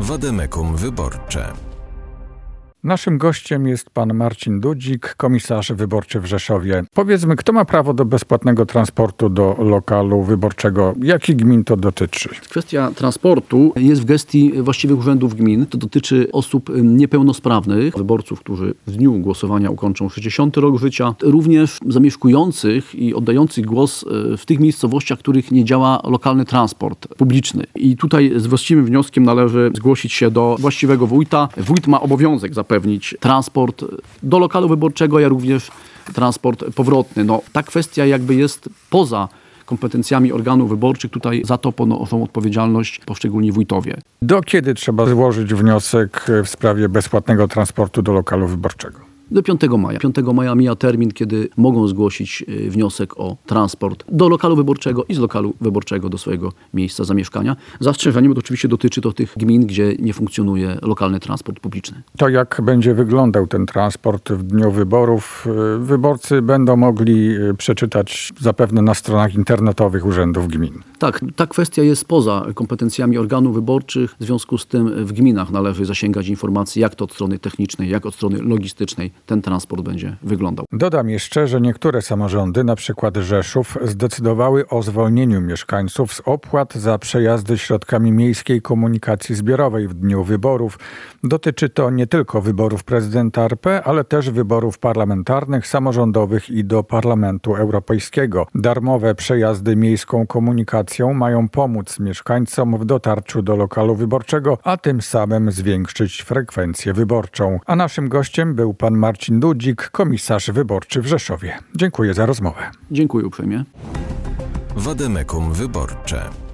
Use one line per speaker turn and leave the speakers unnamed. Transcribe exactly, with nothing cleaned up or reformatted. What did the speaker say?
Wademekum Wyborcze.
Naszym gościem jest pan Marcin Dudzik, komisarz wyborczy w Rzeszowie. Powiedzmy, kto ma prawo do bezpłatnego transportu do lokalu wyborczego? Jakich gmin to dotyczy?
Kwestia transportu jest w gestii właściwych urzędów gmin. To dotyczy osób niepełnosprawnych, wyborców, którzy w dniu głosowania ukończą sześćdziesiąty rok życia, również zamieszkujących i oddających głos w tych miejscowościach, w których nie działa lokalny transport publiczny. I tutaj z właściwym wnioskiem należy zgłosić się do właściwego wójta. Wójt ma obowiązek zapewnić transport do lokalu wyborczego, jak również transport powrotny. No, ta kwestia jakby jest poza kompetencjami organów wyborczych. Tutaj za to ponoszą odpowiedzialność poszczególni wójtowie.
Do kiedy trzeba złożyć wniosek w sprawie bezpłatnego transportu do lokalu wyborczego?
Do piątego maja. piątego maja mija termin, kiedy mogą zgłosić wniosek o transport do lokalu wyborczego i z lokalu wyborczego do swojego miejsca zamieszkania. Zastrzeżeniem, bo to oczywiście dotyczy to tych gmin, gdzie nie funkcjonuje lokalny transport publiczny.
To jak będzie wyglądał ten transport w dniu wyborów? Wyborcy będą mogli przeczytać zapewne na stronach internetowych urzędów gmin.
Tak, ta kwestia jest poza kompetencjami organów wyborczych. W związku z tym w gminach należy zasięgać informacji, jak to od strony technicznej, jak od strony logistycznej ten transport będzie wyglądał.
Dodam jeszcze, że niektóre samorządy, na przykład Rzeszów, zdecydowały o zwolnieniu mieszkańców z opłat za przejazdy środkami miejskiej komunikacji zbiorowej w dniu wyborów. Dotyczy to nie tylko wyborów prezydenta R P, ale też wyborów parlamentarnych, samorządowych i do Parlamentu Europejskiego. Darmowe przejazdy miejską komunikacją mają pomóc mieszkańcom w dotarciu do lokalu wyborczego, a tym samym zwiększyć frekwencję wyborczą. A naszym gościem był pan Marcin Dudzik, komisarz wyborczy w Rzeszowie. Dziękuję za rozmowę.
Dziękuję uprzejmie.
Wademekum Wyborcze.